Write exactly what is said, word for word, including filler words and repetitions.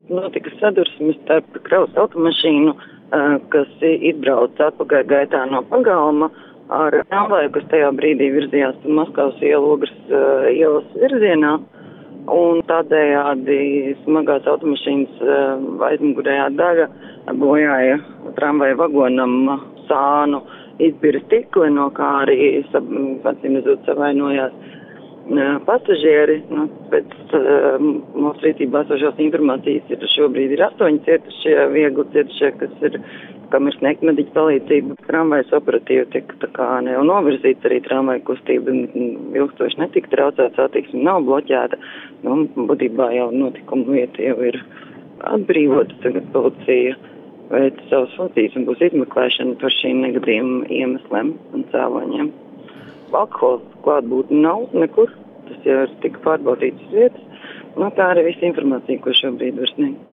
notika sadursme starp kravas automašīnu, kas izbrauca atpakaļ gaitā no pagalma ar tramvaju, kas tajā brīdī virzījās pa Maskavas ielu Ogres ielas virzienā. Un tādējādi smagās automašīnas aizmugurējā daļa bojāja tramvaju vagonam sānu, izbira stikli, no kā arī acīmredzot savainojās pasažieri. Nu, pēc uh, mūsu rīcībā esošās informācijas ir šobrīd ir astoņi cietušie, viegli cietušie, kas ir, kam ir sniegt mediķu palīdzību. Tramvajs operatīvi tika tā kā ne, un novirzīts arī tramvaju kustība, ilgstoši netika traucēta, satiksme nav bloķēta. Nu, būtībā jau notikuma vieta jau ir atbrīvota, tagad policija veic savas funkcijas un būs izmeklēšana par šīm negadījuma iemesliem un cēloņiem. Alkohola klātbūtne nav nekur, tas jau ir tika pārbaudīts uz vietas. Nu, tā arī visa informācija, ko šobrīd var sniegt.